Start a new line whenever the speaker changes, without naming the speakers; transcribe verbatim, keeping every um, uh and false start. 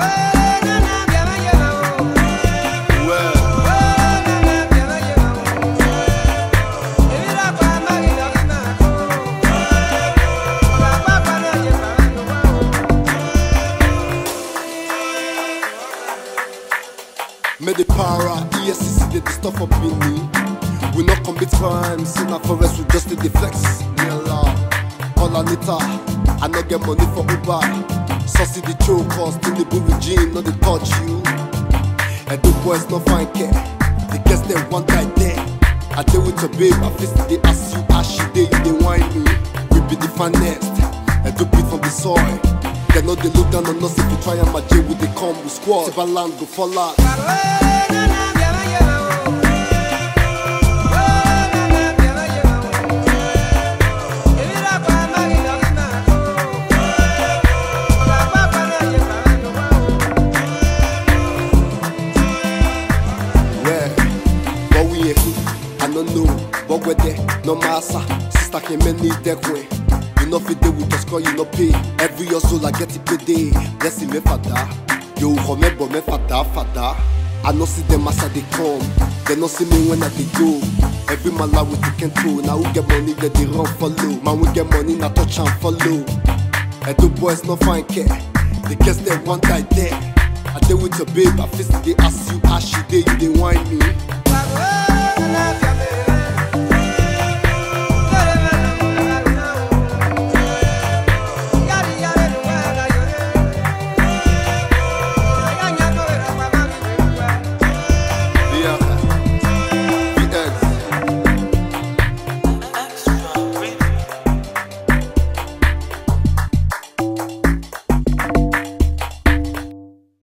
Me the para, E S C C did the stuff up in me. We not commit crimes, in our forest we just did the flex. Me Allah, all Anita, I not get money for Uber. Saucy the choke cost in the blue regime, not they touch you. And the boys not find care, they guess they one guy there. I deal with your babe, I face they ask you, ask you, they you they whine me. We be the finest, and do beat from the soil. They know they look down on us if you try and match with the combo squad. Timberland go fall out. I don't know, but we're there, no massa. Sister came in need that way. You know, fit with us, call you no pay. Every year, so I get it paid. Bless me, fada. You remember me, fada, fada. I know see them as they come. They don't see me when I they go. Every man like with the control. Now we get money, that they run follow. Man, we get money, now touch and follow. And the boys no find care. They guess they one guy there. I deal with your babe, I face they ask you, ask you, they you they whine me.